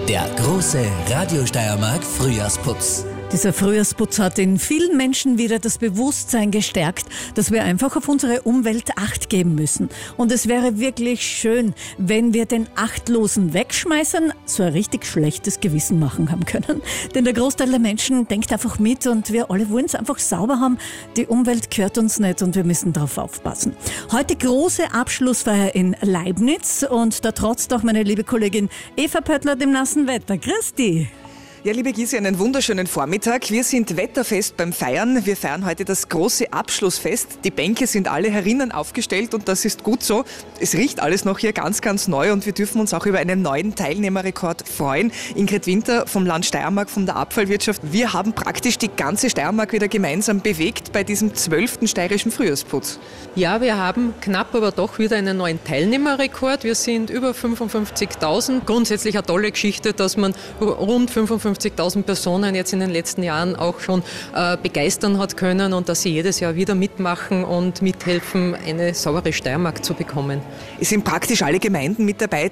Der große Radio Steiermark Frühjahrsputz. Dieser Frühjahrsputz hat in vielen Menschen wieder das Bewusstsein gestärkt, dass wir einfach auf unsere Umwelt Acht geben müssen. Und es wäre wirklich schön, wenn wir den Achtlosen Wegschmeißern so ein richtig schlechtes Gewissen machen haben können. Denn der Großteil der Menschen denkt einfach mit und wir alle wollen es einfach sauber haben. Die Umwelt gehört uns nicht und wir müssen darauf aufpassen. Heute große Abschlussfeier in Leibniz und da trotzt auch meine liebe Kollegin Eva Pöttler dem nassen Wetter. Christi! Ja, liebe Gysi, einen wunderschönen Vormittag. Wir sind wetterfest beim Feiern. Wir feiern heute das große Abschlussfest. Die Bänke sind alle herinnen aufgestellt und das ist gut so. Es riecht alles noch hier ganz, ganz neu und wir dürfen uns auch über einen neuen Teilnehmerrekord freuen. Ingrid Winter vom Land Steiermark, von der Abfallwirtschaft. Wir haben praktisch die ganze Steiermark wieder gemeinsam bewegt bei diesem 12. steirischen Frühjahrsputz. Ja, wir haben knapp, aber doch wieder einen neuen Teilnehmerrekord. Wir sind über 55.000. Grundsätzlich eine tolle Geschichte, dass man rund 55.000 Personen jetzt in den letzten Jahren auch schon begeistern hat können und dass sie jedes Jahr wieder mitmachen und mithelfen, eine saubere Steiermark zu bekommen. Es sind praktisch alle Gemeinden mit dabei,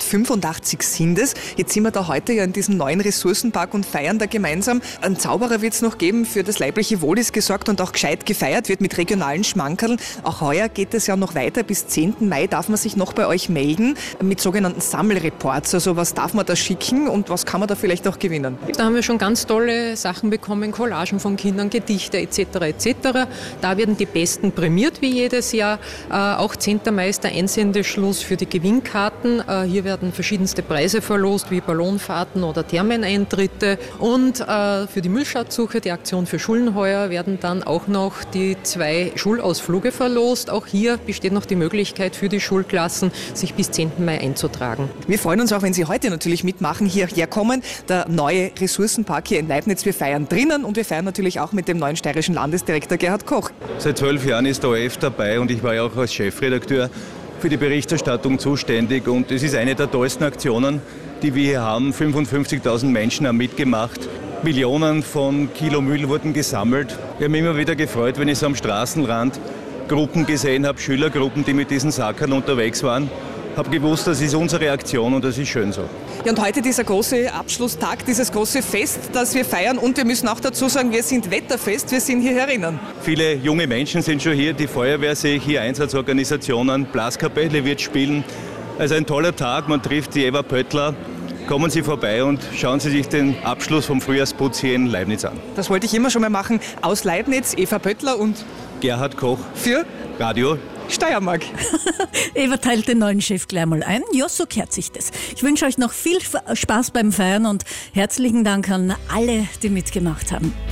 285 sind es. Jetzt sind wir da heute ja in diesem neuen Ressourcenpark und feiern da gemeinsam. Einen Zauberer wird es noch geben, für das leibliche Wohl ist gesorgt und auch gescheit gefeiert wird mit regionalen Schmankerln. Auch heuer geht es ja noch weiter. Bis 10. Mai darf man sich noch bei euch melden mit sogenannten Sammelreports. Also was darf man da schicken und was kann man da vielleicht auch gewinnen? Da haben wir schon ganz tolle Sachen bekommen, Collagen von Kindern, Gedichte etc. etc. Da werden die Besten prämiert wie jedes Jahr. Auch 10. Mai ist der Einsendeschluss für die Gewinnkarten. Hier werden verschiedenste Preise verlost, wie Ballonfahrten oder Thermeneintritte. Und für die Müllschatzsuche, die Aktion für Schulen heuer, werden dann auch noch die 2 Schulausflüge verlost. Auch hier besteht noch die Möglichkeit für die Schulklassen, sich bis 10. Mai einzutragen. Wir freuen uns auch, wenn Sie heute natürlich mitmachen, hierher kommen. Der neue Ressourcenpark hier in Leibniz. Wir feiern drinnen und wir feiern natürlich auch mit dem neuen steirischen Landesdirektor Gerhard Koch. Seit 12 Jahren ist der ORF dabei und ich war ja auch als Chefredakteur für die Berichterstattung zuständig und es ist eine der tollsten Aktionen, die wir hier haben. 55.000 Menschen haben mitgemacht. Millionen von Kilo Müll wurden gesammelt. Wir haben immer wieder gefreut, wenn ich so am Straßenrand Gruppen gesehen habe, Schülergruppen, die mit diesen Sackern unterwegs waren. Habe gewusst, das ist unsere Aktion und das ist schön so. Ja, und heute dieser große Abschlusstag, dieses große Fest, das wir feiern. Und wir müssen auch dazu sagen, wir sind wetterfest, wir sind hier herinnen. Viele junge Menschen sind schon hier, die Feuerwehr sehe ich hier, Einsatzorganisationen, Blaskapelle wird spielen. Also ein toller Tag, man trifft die Eva Pöttler. Kommen Sie vorbei und schauen Sie sich den Abschluss vom Frühjahrsputz hier in Leibniz an. Das wollte ich immer schon mal machen. Aus Leibniz, Eva Pöttler und Gerhard Koch für Radio Steiermark. Eva teilt den neuen Chef gleich mal ein. Ja, so kehrt sich das. Ich wünsche euch noch viel Spaß beim Feiern und herzlichen Dank an alle, die mitgemacht haben.